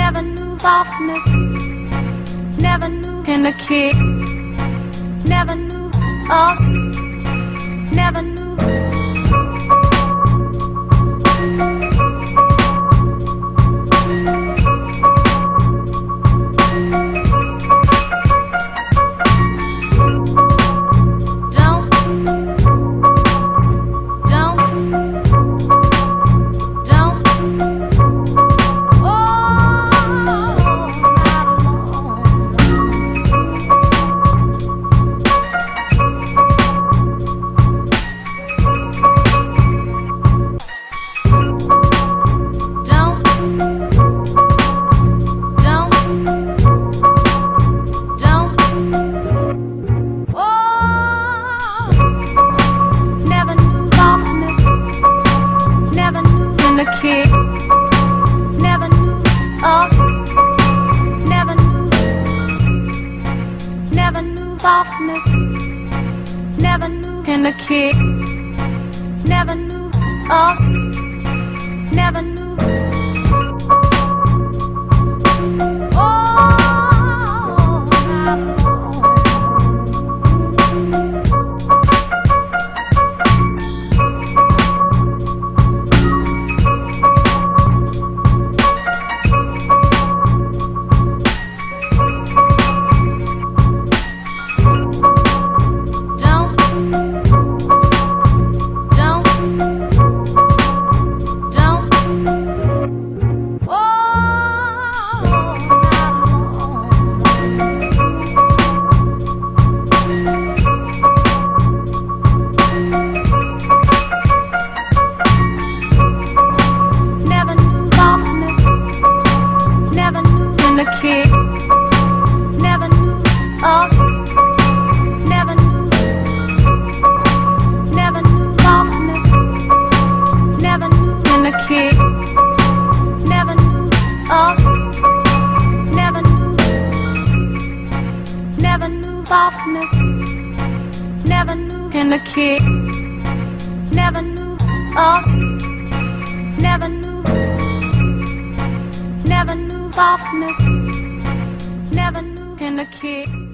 never knew softness, never knew in the kid, never knew, oh, never knew. Kid, never knew, oh, never knew, never knew softness, never knew in the kid, never knew, oh, never knew. The kid, never knew, oh, never knew, never knew softness, never knew in the kid, never knew, oh, never knew, never knew softness, never knew in the kid, never knew, oh, never knew, never knew softness, never knew in the kid.